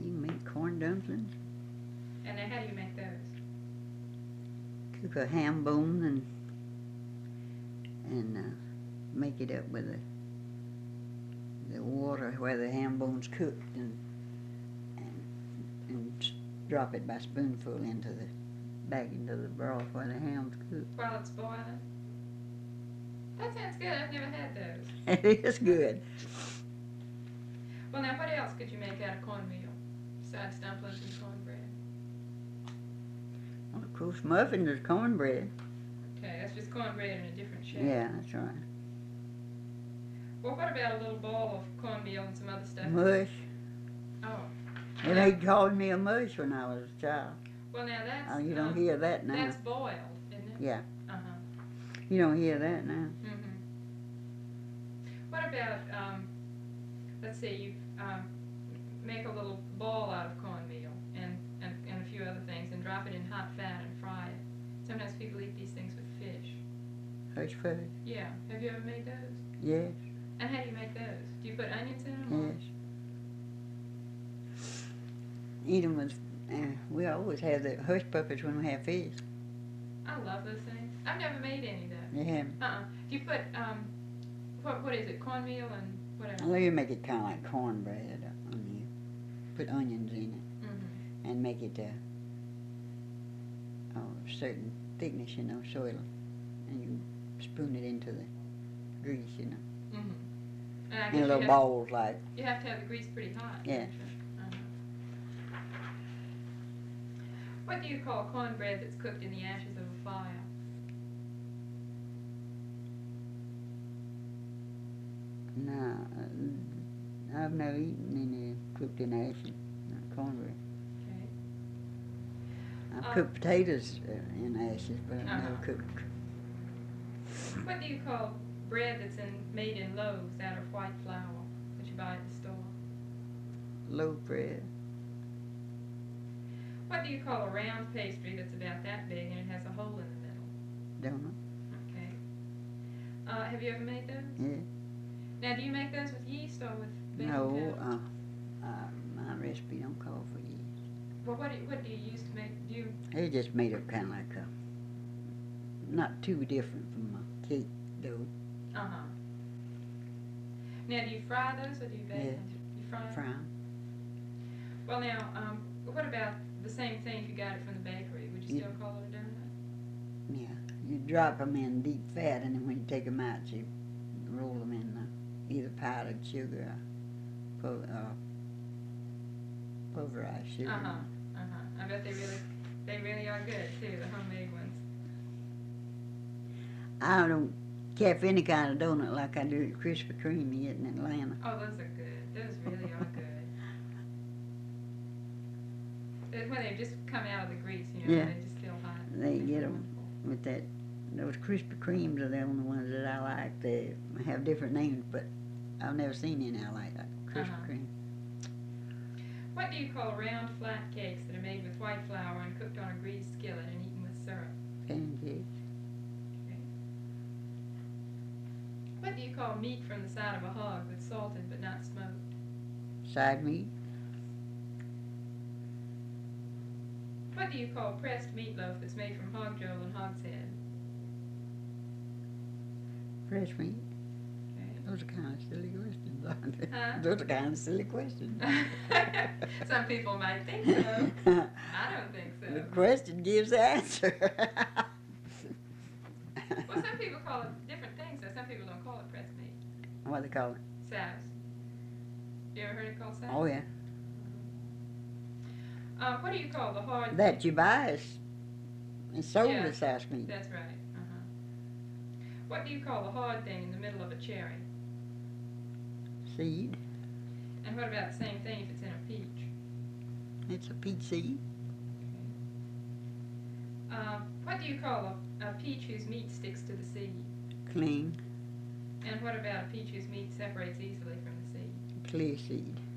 You can make corn dumplings. And now how do you make those? Cook a ham bone and make it up with the water where the ham bone's cooked and drop it by spoonful back into the broth where the ham's cooked. While it's boiling? That sounds good. I've never had those. It is good. Well, now what else could you make out of cornmeal besides dumplings and cornbread? Well, of course, muffins is cornbread. Okay, that's just cornbread in a different shape. Yeah, that's right. Well, what about a little ball of cornmeal and some other stuff? Mush. Oh. They called me a mush when I was a child. Well, now that's... Oh, you don't hear that now. That's boiled, isn't it? Yeah. Uh-huh. You don't hear that now. Mm-hmm. What about, let's see, you make a little ball out of cornmeal and a few other things and drop it in hot fat and fry it. Sometimes people eat these things with fish. Hush fudge. Yeah. Have you ever made those? Yes. And how do you make those? Do you put onions in them? Yes. Eat them with, we always have the hush puppies when we have fish. I love those things. I've never made any though. You haven't? Do you put, what is it, cornmeal and whatever? Well, you make it kind of like cornbread. You put onions in it Mm-hmm. and make it a certain thickness, so and you spoon it into the grease, Mm-hmm. And I in guess little balls like. you have to have the grease pretty hot. Yeah. don't you? Uh-huh. What do you call cornbread that's cooked in the ashes of a fire? No, I've never eaten any cooked in ashes, not cornbread. Okay. I've cooked potatoes in ashes, but I've never Uh-huh. cooked. What do you call bread that's made in loaves out of white flour that you buy at the store? Loaf bread. What do you call a round pastry that's about that big and it has a hole in the middle? Don't know. Okay. Have you ever made those? Yeah. Now, do you make those with yeast or with baking No, powder? my recipe don't call for yeast. Well, what do you use to make? Do you? It just made it kind of like not too different from a cake dough. Uh huh. Now, do you fry those or do you bake Yeah. them? You fry them? Fry 'em. Well, now, what about the same thing if you got it from the bakery? Would you Yeah. still call it a donut? Yeah. You drop them in deep fat, and then when you take them out, you roll them in either powdered sugar or pulverized sugar. Uh huh. Uh huh. I bet they really are good too. The homemade ones. I don't care for any kind of donut like I do at Krispy Kreme yet in Atlanta. Oh, those are good. Those really are good. When they just come out of the grease, Yeah. they just feel hot. They get 'em wonderful. with that. Those Krispy Kremes are the only ones that I like. They have different names, but I've never seen any I like Krispy Uh-huh. Kreme. What do you call round, flat cakes that are made with white flour and cooked on a greased skillet and eaten with syrup? Pancakes. Okay. What do you call meat from the side of a hog that's salted but not smoked? Side meat. What do you call pressed meatloaf that's made from hog jowl and hog's head? Fresh meat. Okay. Those are kind of silly questions, aren't they? Huh? Those are kind of silly questions. Some people might think so. I don't think The so. question gives the answer. Well, some people call it different things, though. Some people don't call it pressed meat. What do they call it? Souse. You ever heard it called souse? Oh, yeah. What do you call the hard That you buy is sold Yeah. as souse meat. That's right. Uh-huh. What do you call the hard thing in the middle of a cherry? Seed. And what about the same thing if it's in a peach? It's a peach seed. What do you call a peach whose meat sticks to the seed? Clean. And what about a peach whose meat separates easily from the seed? Clear seed.